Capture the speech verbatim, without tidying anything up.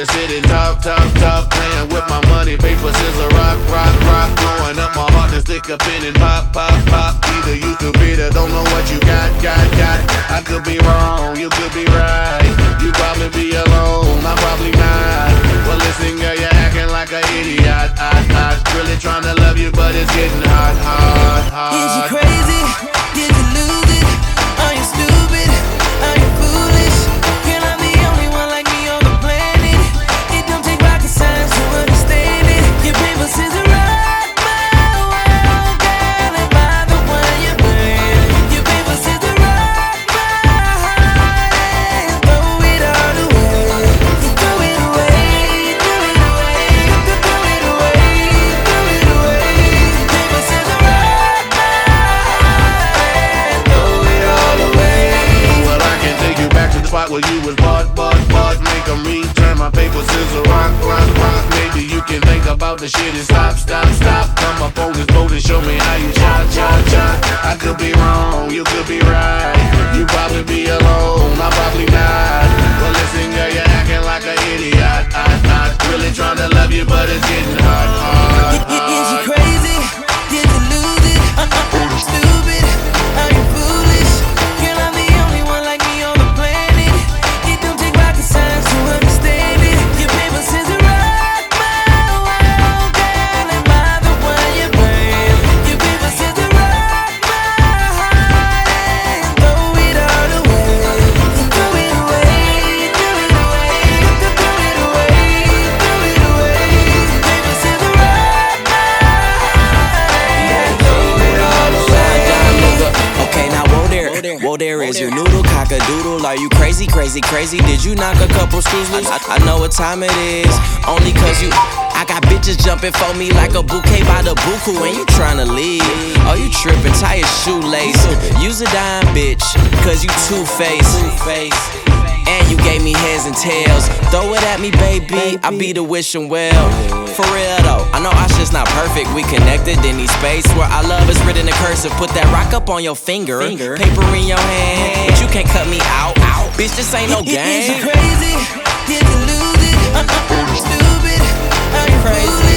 just sit and talk, talk, talk. Playing with my money, paper, scissors, rock, rock, rock. Blowing up my heart and stick a pin and pop, pop, pop. Either you could be the, don't know what you got, got, got. I could be wrong, you could be right. You probably be alone, I'm probably not. Well listen girl, you're acting like an idiot. I, I really trying to love you, but it's getting hot, hot, hot. Is you crazy? Did you lose it? Are you stupid? Are you foolish? Can I be the only one like me on the planet? It don't take rocket science to understand it. Your paper scissors rock my world, girl. Am I the one you burn? Your paper scissors rock my heart and throw it all away. You throw it away, throw it away, throw it away, throw it away. Paper scissors rock my heart and throw it all away. Well, I can take you back to the spot where you was bought, bought, bought. Make them return my paper, scissors, rock, rock, rock. Maybe you can think about the shit and stop, stop, stop. Come up on this boat and show me how you cha, cha, cha. I could be wrong, you could be right. You probably be alone, I'm probably not. Well, listen, girl, you're acting like an idiot. I, I really trying to love you, but it's getting hot, hot, hot. Is you crazy? Did you lose it? Are you stupid? Are you foolish? Can I be the only one like me on the planet? It don't take rocket science to understand it. Your paper scissors rock my world, girl. Am I the one you burn? Your paper scissors rock my heart and throw it all away. You throw it away, throw it away, throw it away, throw it away. Paper scissors rock my heart and throw it all away. Okay, now whoa there, whoa there is your noodle cock-a-doodle. Are you crazy, crazy, crazy? Did you knock a couple screws loose? I, I know what time it is, only cause you I got bitches jumping for me like a bouquet by the buku. And you tryna leave, oh you trippin', tie your shoelace. Use a dime bitch, cause you two-faced. And you gave me heads and tails. Throw it at me, baby, I be the wishing well. For real though, I know our shit's not perfect. We connected in these space where our love is written in cursive. Put that rock up on your finger, paper in your hand, but you can't cut me out. Bitch, this ain't no game. Is you crazy? Did you lose it? Are you stupid? Are you crazy?